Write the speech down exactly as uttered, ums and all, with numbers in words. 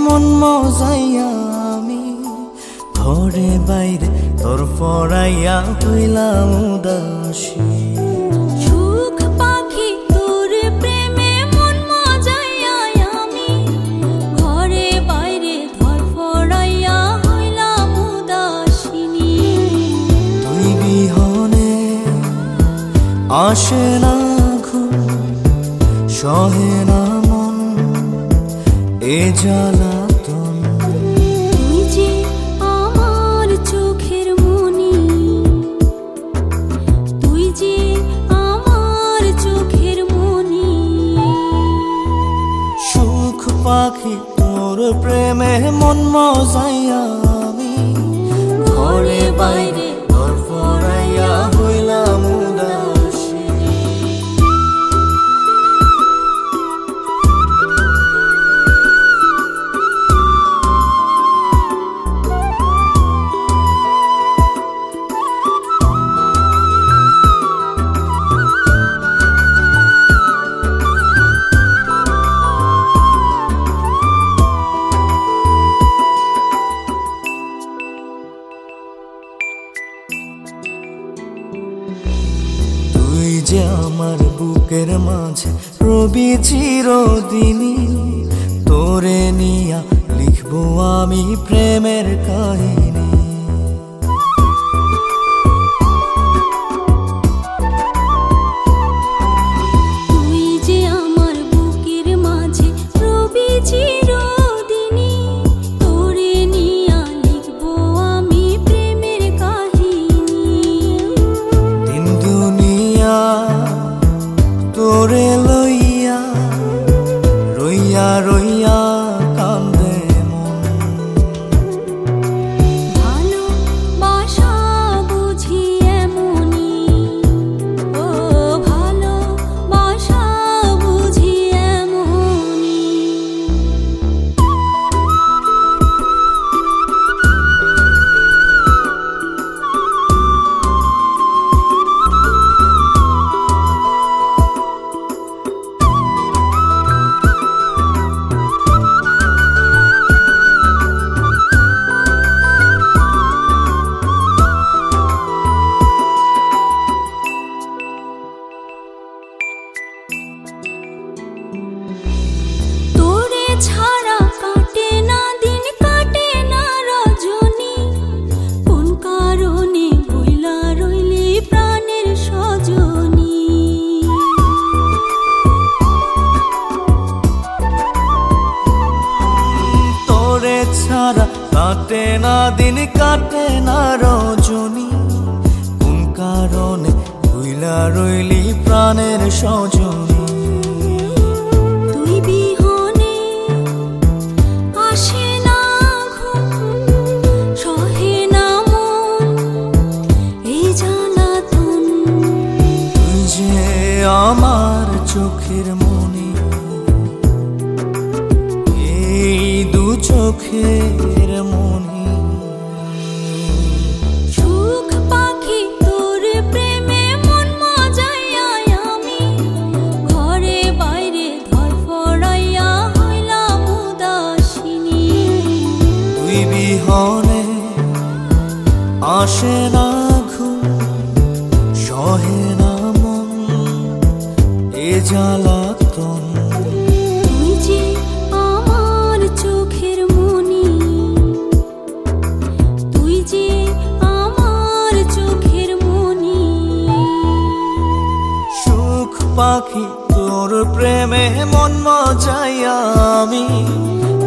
মন মজাইয়া আমি ঘরে বাইরে তোর পরাইয়া হইলাম উদাসী। সুখ পাখি তোর প্রেমে মন মজাইয়া আমি ঘরে বাইরে ধর পরাইয়া হইলাম উদাসিনী। তুই বিহনে আসে না ঘুম, সহে না মন এ জ্বালাতন। তুই যে আমার চোখের মনি, তুই যে আমার চোখের মনি। সুখ পাখি তোর প্রেমে মন মজাইয়া আমি ঘরে বাইরে তোর পরাইয়া হইলাম উদাসী। তুই যে আমার বুকের মাঝে রবি চিরদিনই, তোরে নিয়া লিখবো আমি প্রেমের কাহিনী। তুই যে আমার বুকের মাঝে রবি চিরদিনই, তোরে নিয়া লিখবো আমি প্রেমের কাহিনী। দিন দুনিয়া তোরে লইয়া রইয়া রইয়া কান্দে মন। ভালোবাসা বুঝি এমনি, ও ভালোবাসা বুঝি এমনি। তোরে ছাড়া কাটে না দিন, কাটে না রজনী। কোন কারণে ভুইলা রইলি প্রাণের সজনী। তোরে ছাড়া কাটে না দিন, কাটে না রজনী। কোন কারণে ভুইলা রইলি প্রাণের সজনী। তুই বিহনে আসে না ঘুম, সহে না মন এই জ্বালাতন। তুই যে আমার চোখের মনি, এই দু চোখের মনি। সুখ পাখি তোর প্রেমে মন মজাইয়া আমি ঘরে বাইরে ধর পরাইয়া হইলাম উদাসিনী। তুই বিহনে আসে না ঘুম, সহে না মন এ জ্বালাতন। তুই যে আমার চোখের মনি, তুই যে আমার চোখের মনি। সুখ পাখি তোর প্রেমে মন মজাইয়া আমি